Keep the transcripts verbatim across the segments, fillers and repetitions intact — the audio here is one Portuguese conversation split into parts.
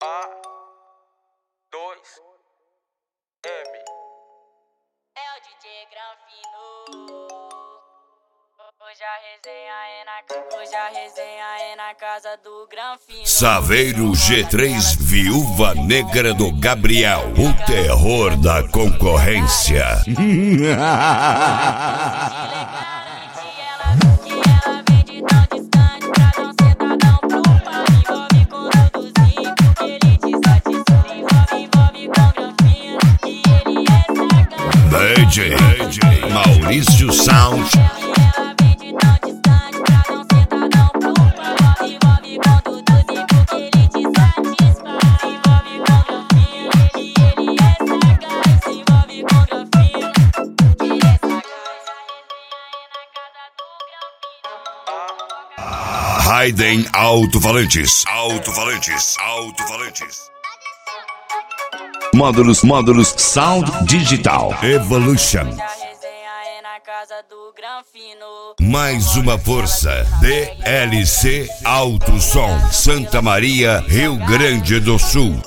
A, dois, M. É o D J Granfino. Hoje a resenha é na, hoje a resenha é na casa do Granfino. Saveiro G três, Viúva Negra do Gabriel, o terror da concorrência. D J, D J Maurício Sound. Raiden Alto-Falantes, Alto-Falantes, Alto-Falantes. Módulos, módulos, Sound Digital Evolution. Mais uma força, D L C Alto Som, Santa Maria, Rio Grande do Sul.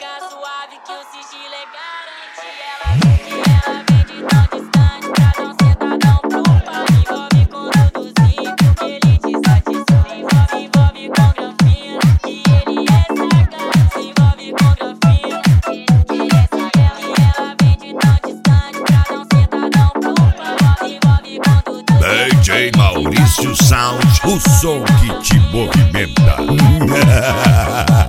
D J Maurício Sound, o som que te movimenta.